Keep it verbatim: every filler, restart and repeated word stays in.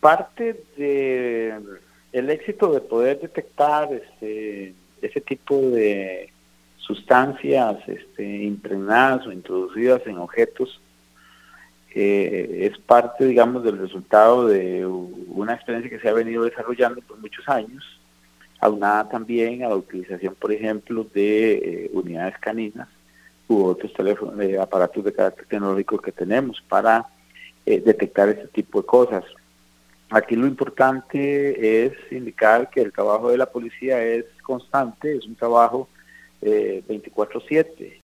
parte de el éxito de poder detectar este, ese tipo de sustancias este, impregnadas o introducidas en objetos eh, es parte, digamos, del resultado de una experiencia que se ha venido desarrollando por muchos años, aunada también a la utilización, por ejemplo, de eh, unidades caninas u otros teléfonos, eh, aparatos de carácter tecnológico que tenemos para eh, detectar este tipo de cosas. Aquí lo importante es indicar que el trabajo de la policía es constante, es un trabajo eh, veinticuatro siete.